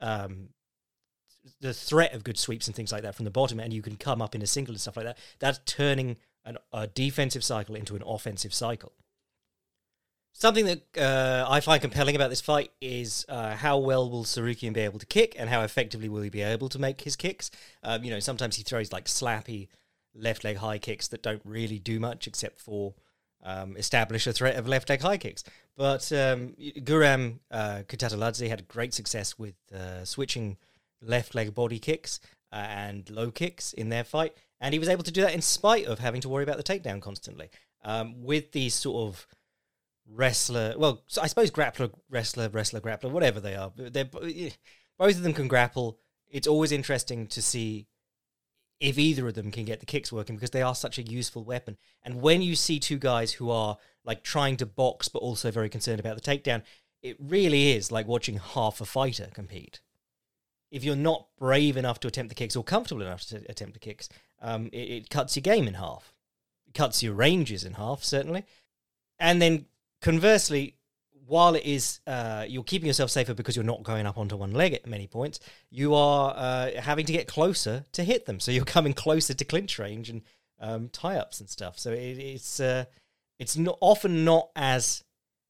the threat of good sweeps and things like that from the bottom, and you can come up in a single and stuff like that, that's turning a defensive cycle into an offensive cycle. Something that I find compelling about this fight is how well will Tsarukyan be able to kick, and how effectively will he be able to make his kicks. Sometimes he throws like slappy left leg high kicks that don't really do much except for establish a threat of left leg high kicks. But Guram Kutateladze had great success with switching left leg body kicks and low kicks in their fight, and he was able to do that in spite of having to worry about the takedown constantly. With these sort of wrestler. Well, so I suppose grappler, wrestler, grappler, whatever they are. Both of them can grapple. It's always interesting to see if either of them can get the kicks working because they are such a useful weapon. And when you see two guys who are like trying to box but also very concerned about the takedown, it really is like watching half a fighter compete. If you're not brave enough to attempt the kicks or comfortable enough to attempt the kicks, it cuts your game in half. It cuts your ranges in half, certainly. And then conversely, while it is you're keeping yourself safer because you're not going up onto one leg at many points, you are having to get closer to hit them. So you're coming closer to clinch range and tie-ups and stuff. So it's often not as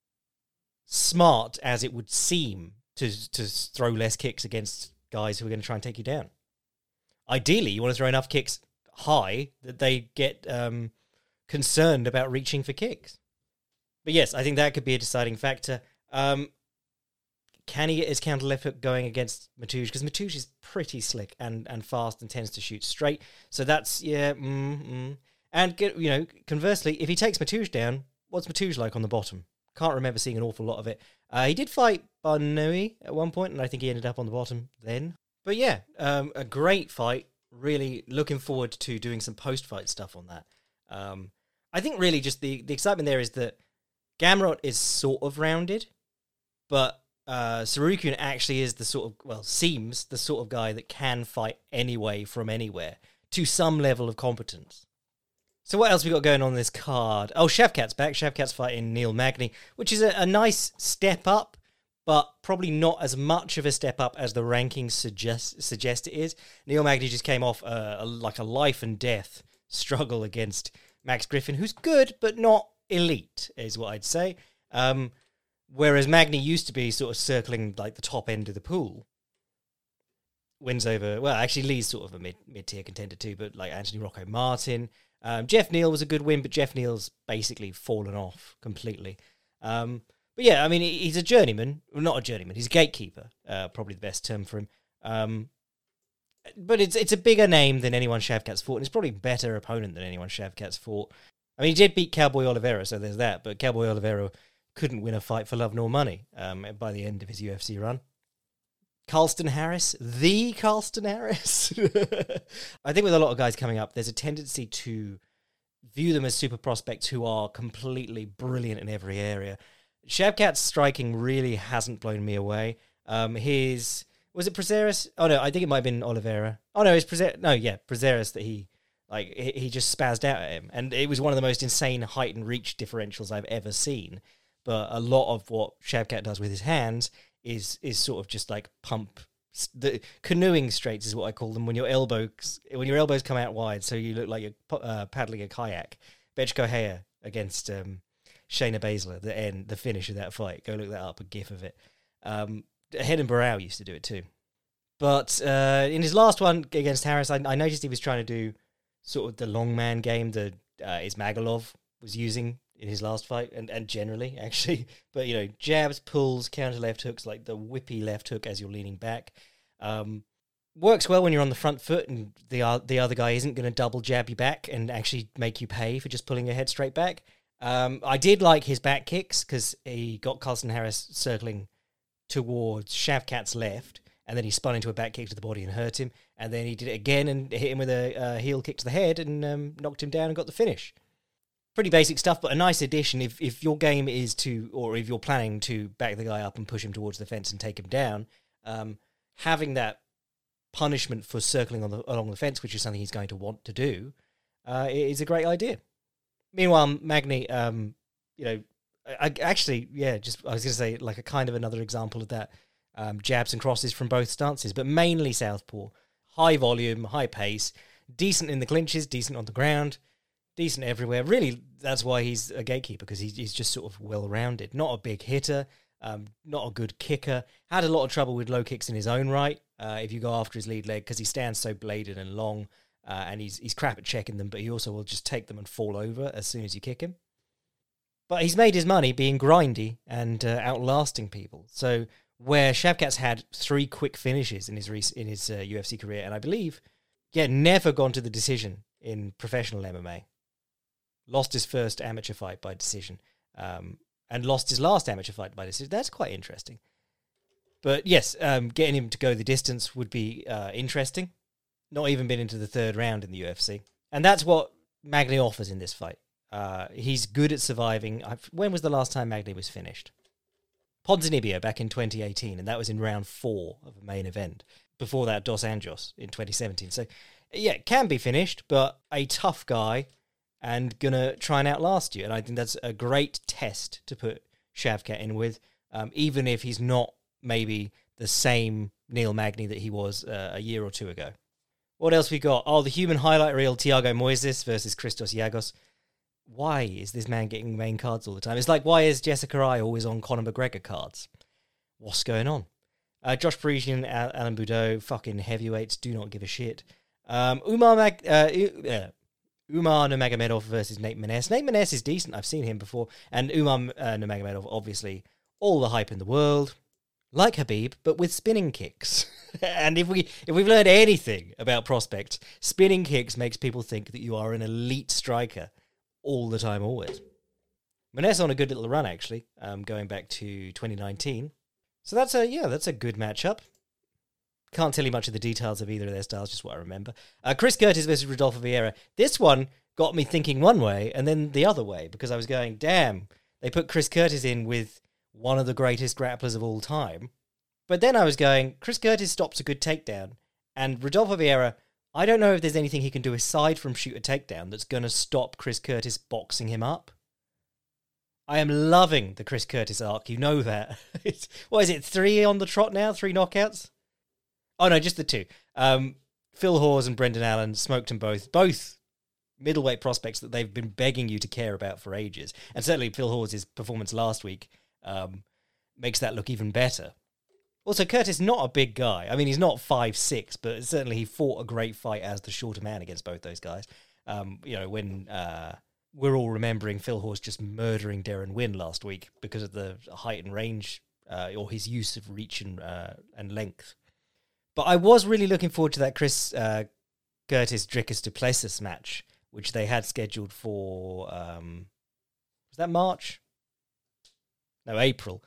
smart as it would seem to throw less kicks against guys who are going to try and take you down. Ideally, you want to throw enough kicks high that they get concerned about reaching for kicks. But yes, I think that could be a deciding factor. Can he get his counter left hook going against Mateusz? Because Mateusz is pretty slick and fast and tends to shoot straight. So that's, And, conversely, if he takes Mateusz down, what's Mateusz like on the bottom? Can't remember seeing an awful lot of it. He did fight Barnoui at one point, and I think he ended up on the bottom then. But yeah, a great fight. Really looking forward to doing some post-fight stuff on that. I think really just the excitement there is that Gamrot is sort of rounded, but Tsarukyan actually is seems the sort of guy that can fight anyway from anywhere to some level of competence. So what else we got going on this card? Oh, Shavkat's back. Shavkat's fighting Neil Magny, which is a nice step up, but probably not as much of a step up as the rankings suggest it is. Neil Magny just came off a life and death struggle against Max Griffin, who's good, but not elite, is what I'd say. Whereas Magny used to be sort of circling like the top end of the pool. Wins over, well, actually Lee's sort of a mid-tier contender too, but like Anthony Rocco Martin. Jeff Neal was a good win, but Jeff Neal's basically fallen off completely. But yeah, I mean, he's a journeyman. Well, not a journeyman. He's a gatekeeper, probably the best term for him. But it's a bigger name than anyone Shavkat's fought, and it's probably a better opponent than anyone Shavkat's fought. I mean, he did beat Cowboy Oliveira, so there's that, but Cowboy Oliveira couldn't win a fight for love nor money by the end of his UFC run. Carlston Harris. I think with a lot of guys coming up, there's a tendency to view them as super prospects who are completely brilliant in every area. Shavkat's striking really hasn't blown me away. Was it Prazeres? Oh no, I think it might have been Oliveira. Oh no, it's Prazeres. No, yeah, Prazeres that he just spazzed out at him. And it was one of the most insane height and reach differentials I've ever seen. But a lot of what Shavkat does with his hands is sort of just like pump. The canoeing straights is what I call them, when your elbows come out wide, so you look like you're paddling a kayak. Betchko Haya against Shayna Baszler, the finish of that fight. Go look that up, a gif of it. Hedon Barao used to do it too. But in his last one against Harris, I noticed he was trying to do sort of the long man game that Ismagulov was using in his last fight, and generally, actually. But, jabs, pulls, counter left hooks, like the whippy left hook as you're leaning back. Works well when you're on the front foot and the other guy isn't going to double jab you back and actually make you pay for just pulling your head straight back. I did like his back kicks because he got Carlston Harris circling towards Shavkat's left, and then he spun into a back kick to the body and hurt him, and then he did it again and hit him with a heel kick to the head and knocked him down and got the finish. Pretty basic stuff, but a nice addition if your game is or if you're planning to back the guy up and push him towards the fence and take him down, having that punishment for circling along the fence, which is something he's going to want to do, is a great idea. Meanwhile, Magny, I was going to say like a kind of another example of that, jabs and crosses from both stances, but mainly southpaw. High volume, high pace, decent in the clinches, decent on the ground, decent everywhere. Really, that's why he's a gatekeeper, because he's just sort of well-rounded. Not a big hitter, not a good kicker. Had a lot of trouble with low kicks in his own right, if you go after his lead leg, because he stands so bladed and long, and he's crap at checking them, but he also will just take them and fall over as soon as you kick him. But he's made his money being grindy and outlasting people. So where Shavkat's had 3 quick finishes in his UFC career, and I believe, never gone to the decision in professional MMA. Lost his first amateur fight by decision. and lost his last amateur fight by decision. That's quite interesting. But yes, getting him to go the distance would be interesting. Not even been into the third round in the UFC. And that's what Magny offers in this fight. He's good at surviving. When was the last time Magny was finished? Ponzinibbio back in 2018, and that was in round 4 of a main event. Before that, Dos Anjos in 2017. So, yeah, it can be finished, but a tough guy and gonna try and outlast you. And I think that's a great test to put Shavkat in with, even if he's not maybe the same Neil Magny that he was a year or two ago. What else we got? Oh, the human highlight reel, Thiago Moises versus Christos Giagos. Why is this man getting main cards all the time? It's like, why is Jessica Ai always on Conor McGregor cards? What's going on? Josh Parisian, Alan Boudreaux, fucking heavyweights, do not give a shit. Umar Nurmagomedov versus Nate Maness. Nate Maness is decent. I've seen him before. And Umar Nurmagomedov, obviously, all the hype in the world. Like Khabib, but with spinning kicks. And if we've learned anything about prospects, spinning kicks makes people think that you are an elite striker all the time, always. Maness on a good little run, actually, going back to 2019. So that's a good matchup. Can't tell you much of the details of either of their styles, just what I remember. Chris Curtis versus Rodolfo Vieira. This one got me thinking one way and then the other way, because I was going, damn, they put Chris Curtis in with one of the greatest grapplers of all time. But then I was going, Chris Curtis stops a good takedown, and Rodolfo Vieira, I don't know if there's anything he can do aside from shoot a takedown that's going to stop Chris Curtis boxing him up. I am loving the Chris Curtis arc, you know that. What is it, 3 on the trot now? 3 knockouts? Oh no, just the 2. Phil Hawes and Brendan Allen smoked them both. Both middleweight prospects that they've been begging you to care about for ages. And certainly Phil Hawes' performance last week makes that look even better. Also, Curtis, not a big guy. I mean, he's not 5'6", but certainly he fought a great fight as the shorter man against both those guys. When we're all remembering Phil Hawes just murdering Darren Wynn last week because of the height and range, or his use of reach and length. But I was really looking forward to that Chris Curtis Dricus du Plessis match, which they had scheduled for, was that March? No, April.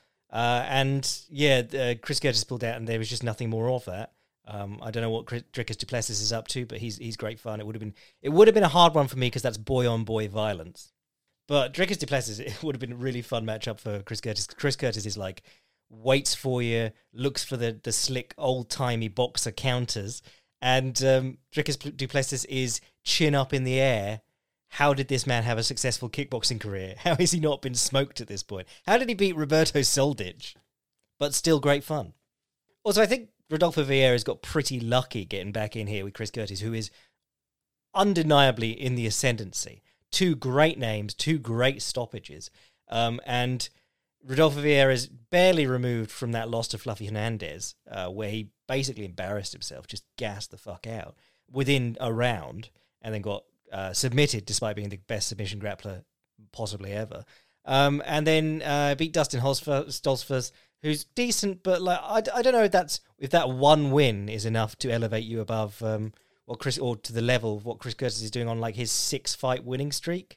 Chris Curtis pulled out, and there was just nothing more of that. I don't know what Dricus du Plessis is up to, but he's great fun. It would have been a hard one for me because that's boy on boy violence. But Dricus du Plessis, it would have been a really fun matchup for Chris Curtis. Chris Curtis is like waits for you, looks for the slick old timey boxer counters, and Dricus du Plessis is chin up in the air. How did this man have a successful kickboxing career? How has he not been smoked at this point? How did he beat Roberto Soldic? But still great fun. Also, I think Rodolfo Vieira's got pretty lucky getting back in here with Chris Curtis, who is undeniably in the ascendancy. 2 great names, 2 great stoppages. And Rodolfo Vieira is barely removed from that loss to Fluffy Hernandez, where he basically embarrassed himself, just gassed the fuck out within a round, and then got submitted despite being the best submission grappler possibly ever. And then beat Dustin Stoltzfus, who's decent, but like I don't know if that one win is enough to elevate you above to the level of what Chris Curtis is doing on like his 6-fight winning streak,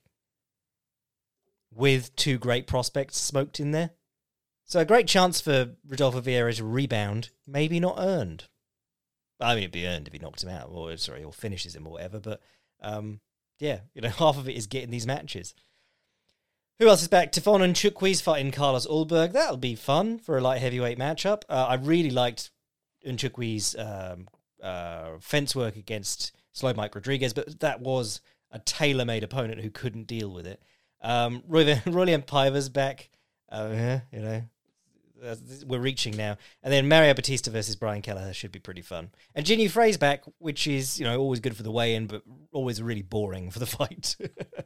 with 2 great prospects smoked in there. So a great chance for Rodolfo Vieira to rebound, maybe not earned. I mean, it'd be earned if he knocks him out, or finishes him or whatever, but half of it is getting these matches. Who else is back? Tefon Nchukwi's fighting Carlos Ulberg. That'll be fun for a light heavyweight matchup. I really liked Nchukwi's fence work against Slow Mike Rodriguez, but that was a tailor-made opponent who couldn't deal with it. Rolian Paiva's back. We're reaching now. And then Mario Batista versus Brian Kelleher should be pretty fun. And Jinyu Frey's back, which is, always good for the weigh-in, but always really boring for the fight.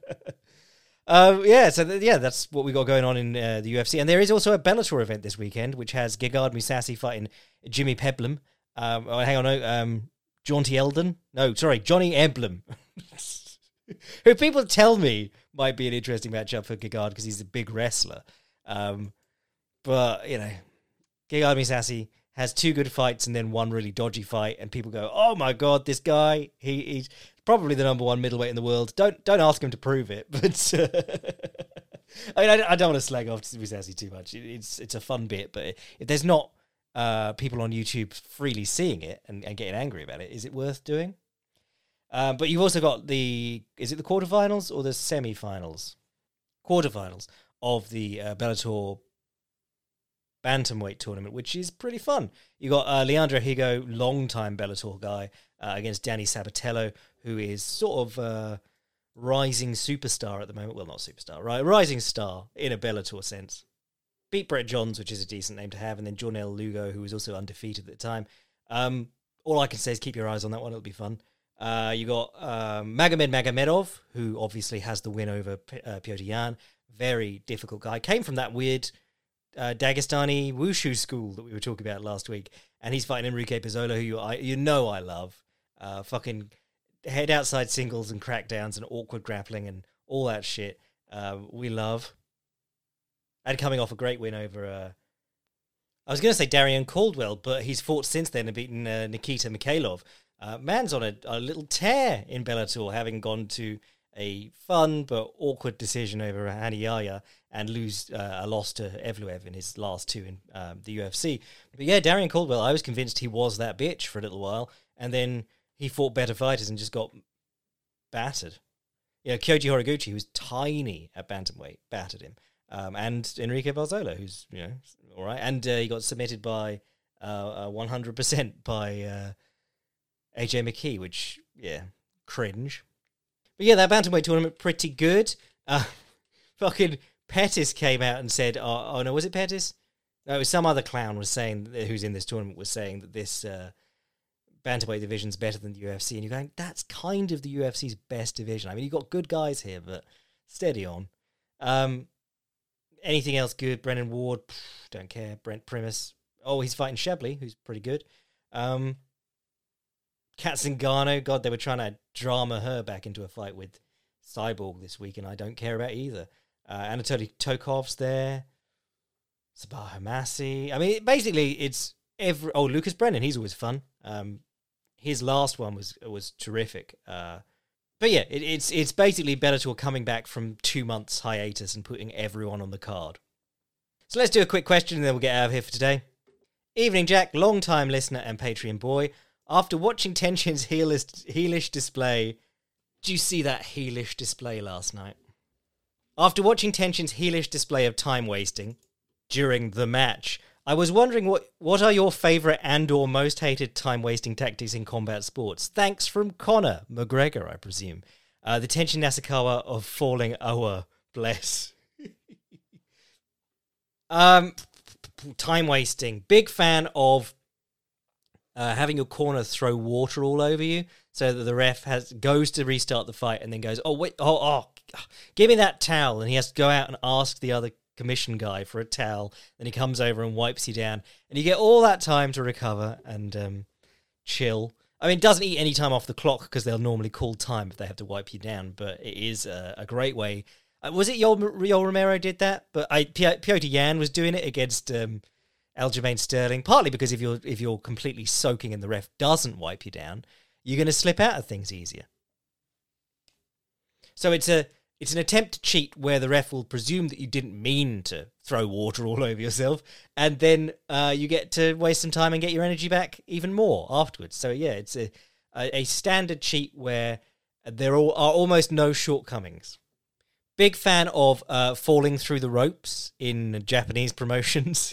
That's what we got going on in the UFC. And there is also a Bellator event this weekend, which has Gegard Mousasi fighting Jimmy Peblum. Johnny Emblem. Who people tell me might be an interesting matchup for Gegard because he's a big wrestler. But, Gegard Mousasi has 2 good fights and then 1 really dodgy fight, and people go, oh my God, this guy, he's probably the number 1 middleweight in the world. Don't ask him to prove it, but I mean, I don't want to slag off Mousasi too much. It's a fun bit, but if there's not people on YouTube freely seeing it and getting angry about it, is it worth doing? But you've also got is it the quarterfinals or the semi-finals? Quarterfinals of the Bellator bantamweight tournament, which is pretty fun. You got Leandro Higo, long-time Bellator guy, against Danny Sabatello, who is sort of a rising superstar at the moment. Well, not superstar, right? Rising star in a Bellator sense. Beat Brett Johns, which is a decent name to have, and then Jornel Lugo, who was also undefeated at the time. All I can say is keep your eyes on that one. It'll be fun. You got Magomed Magomedov, who obviously has the win over Petr Yan. Very difficult guy. Came from that weird Dagestani wushu school that we were talking about last week, and he's fighting Enrique Pizzola, who I love. Fucking head outside singles and crackdowns and awkward grappling and all that shit. We love. And coming off a great win over, I was going to say Darian Caldwell, but he's fought since then and beaten Nikita Mikhailov. Man's on a little tear in Bellator, having gone to a fun but awkward decision over Hani Yahya and lose a loss to Evloev in his last two in the UFC. But yeah, Darian Caldwell, I was convinced he was that bitch for a little while, and then he fought better fighters and just got battered. Kyoji Horiguchi, who's tiny at bantamweight, battered him. And Enrique Barzola, who's, all right. And he got submitted by 100% by AJ McKee, which, cringe. But yeah, that bantamweight tournament, pretty good. Fucking Pettis came out and said, oh no, was it Pettis? No, it was some other clown was saying, who's in this tournament, was saying that this bantamweight division's better than the UFC. And you're going, that's kind of the UFC's best division. I mean, you've got good guys here, but steady on. Anything else good? Brennan Ward, don't care. Brent Primus. Oh, he's fighting Shebley, who's pretty good. Kat Zingano, God, they were trying to drama her back into a fight with Cyborg this week, and I don't care about either. Anatoly Tokov's there. Sabah Hamasi. I mean, basically, it's Lucas Brennan, he's always fun. His last one was terrific. But yeah, it's basically Bellator coming back from 2 months hiatus and putting everyone on the card. So let's do a quick question and then we'll get out of here for today. Evening, Jack, long-time listener and Patreon boy. After watching Tenshin's heelish display... Did you see that heelish display last night? After watching Tenshin's heelish display of time wasting during the match, I was wondering what are your favourite and or most hated time-wasting tactics in combat sports? Thanks from Conor McGregor, I presume. The Tenshin Nasukawa of falling Oa, bless. Time-wasting. Big fan of having your corner throw water all over you so that the ref goes to restart the fight and then goes, give me that towel. And he has to go out and ask the other commission guy for a towel, then he comes over and wipes you down, and you get all that time to recover and chill. I mean, it doesn't eat any time off the clock because they'll normally call time if they have to wipe you down, but it is a great way. Was it Yoel Romero did that? But Petr Yan was doing it against Aljamain Sterling, partly because if you're completely soaking and the ref doesn't wipe you down, you're going to slip out of things easier. So it's an attempt to cheat where the ref will presume that you didn't mean to throw water all over yourself, and then you get to waste some time and get your energy back even more afterwards. So yeah, it's a standard cheat where there are almost no shortcomings. Big fan of falling through the ropes in Japanese promotions.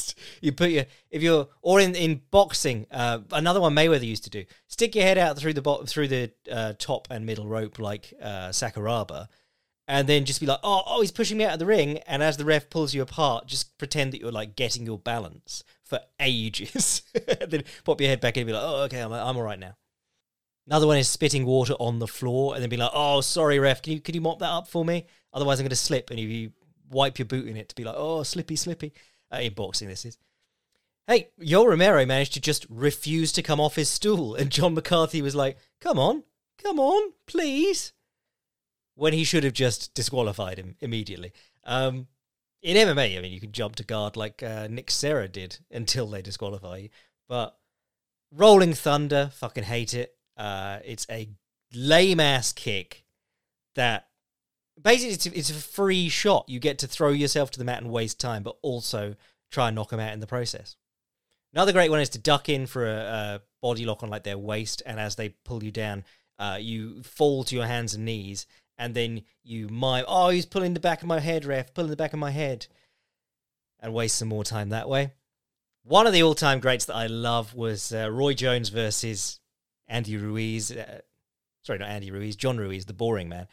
In boxing, another one Mayweather used to do. Stick your head out through the top and middle rope like Sakuraba, and then just be like, oh, he's pushing me out of the ring. And as the ref pulls you apart, just pretend that you're like getting your balance for ages. And then pop your head back in and be like, oh, okay, I'm all right now. Another one is spitting water on the floor and then be like, oh, sorry, ref, can you mop that up for me? Otherwise I'm going to slip. And if you wipe your boot in it to be like, oh, slippy. In boxing, this is. Hey, Yoel Romero managed to just refuse to come off his stool. And John McCarthy was like, come on, please. When he should have just disqualified him immediately. In MMA, I mean, you can jump to guard like Nick Serra did until they disqualify you. But Rolling Thunder, fucking hate it. It's a lame-ass kick that basically it's a free shot. You get to throw yourself to the mat and waste time, but also try and knock them out in the process. Another great one is to duck in for a body lock on like their waist, and as they pull you down, you fall to your hands and knees, and then you mime, oh, he's pulling the back of my head, ref, pulling the back of my head, and waste some more time that way. One of the all-time greats that I love was Roy Jones versus Andy Ruiz. Sorry, not Andy Ruiz, John Ruiz, the boring man.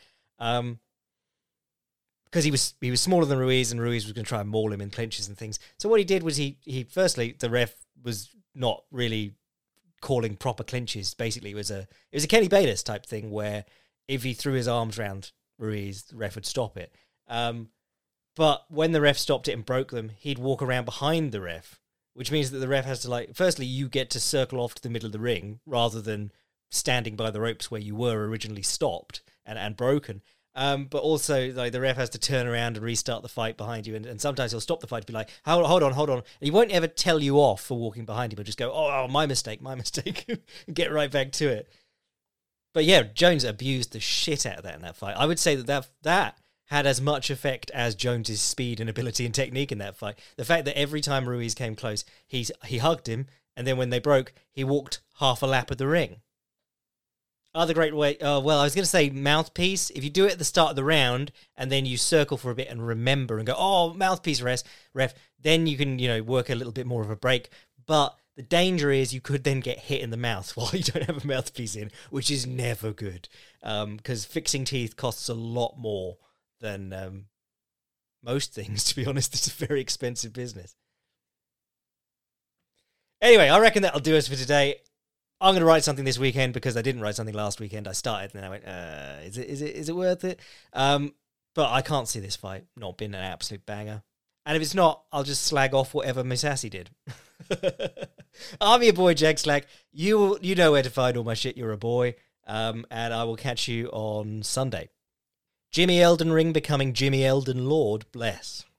Because he was smaller than Ruiz, and Ruiz was going to try and maul him in clinches and things. So what he did was he firstly, the ref was not really calling proper clinches. Basically, it was a Kenny Bayless type thing where if he threw his arms around Ruiz, the ref would stop it. But when the ref stopped it and broke them, he'd walk around behind the ref, which means that the ref has to, like, firstly, you get to circle off to the middle of the ring rather than standing by the ropes where you were originally stopped and broken. But also, like, the ref has to turn around and restart the fight behind you, and sometimes he'll stop the fight to be like, hold on. And he won't ever tell you off for walking behind him. He'll just go, oh, my mistake, and get right back to it. But yeah, Jones abused the shit out of that in that fight. I would say that had as much effect as Jones's speed and ability and technique in that fight. The fact that every time Ruiz came close, he hugged him, and then when they broke, he walked half a lap of the ring. Other great way, I was going to say mouthpiece. If you do it at the start of the round, and then you circle for a bit and remember and go, oh, mouthpiece ref, then you can, work a little bit more of a break. But the danger is you could then get hit in the mouth while you don't have a mouthpiece in, which is never good. Because fixing teeth costs a lot more than most things, to be honest. It's a very expensive business. Anyway, I reckon that'll do us for today. I'm going to write something this weekend because I didn't write something last weekend. I started and then I went, is it worth it? But I can't see this fight not being an absolute banger. And if it's not, I'll just slag off whatever Miss Assy did. I'm your boy, Jack Slack. You know where to find all my shit. You're a boy. And I will catch you on Sunday. Jimmy Elden Ring becoming Jimmy Elden Lord. Bless.